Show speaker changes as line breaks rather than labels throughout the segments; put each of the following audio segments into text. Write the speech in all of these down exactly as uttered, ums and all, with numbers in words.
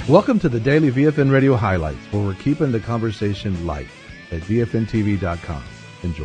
Welcome to the Daily V F N Radio Highlights, where we're keeping the conversation light at V F N T V dot com. Enjoy.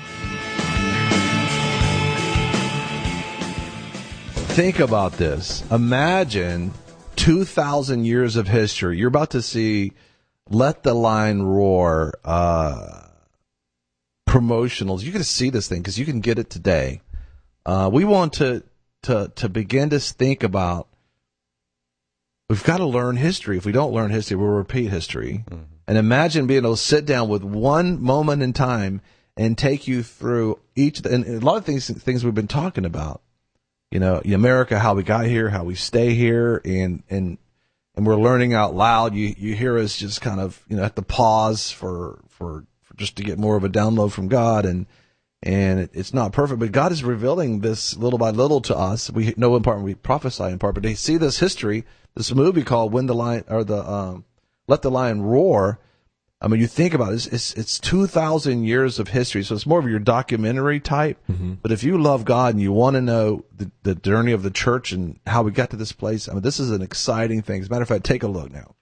Think about this. Imagine two thousand years of history. You're about to see Let the Lion Roar uh, promotionals. You're going to see this thing because you can get it today. Uh, we want to, to, to begin to think about, we've got to learn history. If we don't learn history, we'll repeat history. Mm-hmm. And imagine being able to sit down with one moment in time and take you through each, and a lot of things, things we've been talking about. You know, America, how we got here, how we stay here, and, and, and we're learning out loud. You, you hear us just kind of, you know, at the pause for, for, for just to get more of a download from God. And, and it, it's not perfect, but God is revealing this little by little to us. We know in part, we prophesy in part, but they see this history, this movie called When the Lion, or the, um, Let the Lion Roar. I mean, you think about it, it's, it's, it's two thousand years of history, so it's more of your documentary type. Mm-hmm. But if you love God and you want to know the, the journey of the church and how we got to this place, I mean, this is an exciting thing. As a matter of fact, take a look now.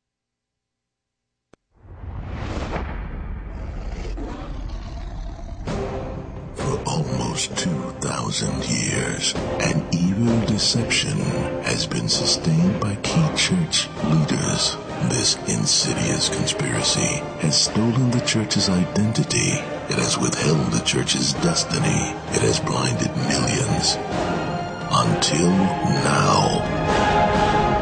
For almost two thousand years, an evil deception has been sustained by key church leaders. This insidious conspiracy has stolen the church's identity. It has withheld the church's destiny. It has blinded millions. Until now.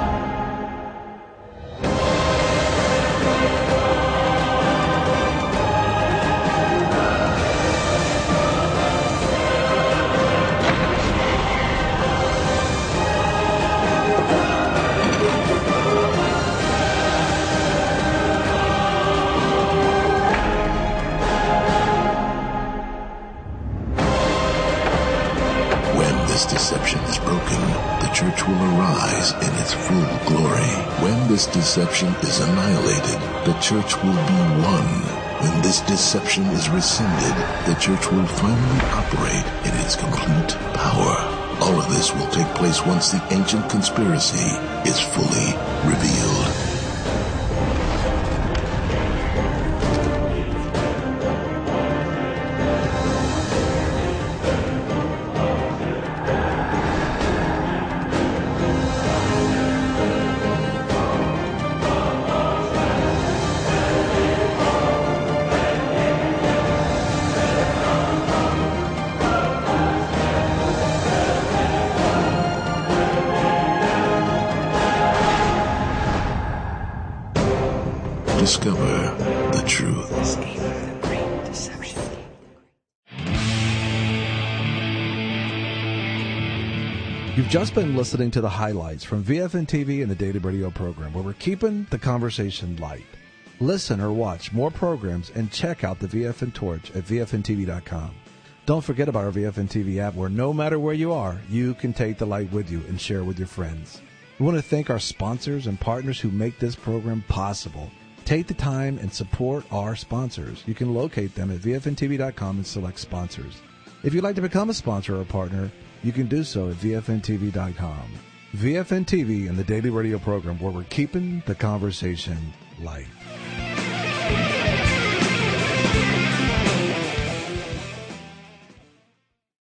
Deception is broken, the church will arise in its full glory. When this deception is annihilated, the church will be one. When this deception is rescinded, the church will finally operate in its complete power. All of this will take place once the ancient conspiracy is fully revealed. Discover the truth. The great deception.
You've just been listening to the highlights from V F N T V and the Daily Radio program, where we're keeping the conversation light. Listen or watch more programs and check out the V F N Torch at V F N T V dot com. Don't forget about our V F N T V app, where no matter where you are, you can take the light with you and share with your friends. We want to thank our sponsors and partners who make this program possible. Take the time and support our sponsors. You can locate them at V F N T V dot com and select sponsors. If you'd like to become a sponsor or a partner, you can do so at V F N T V dot com. V F N T V and the Daily Radio program, where we're keeping the conversation light.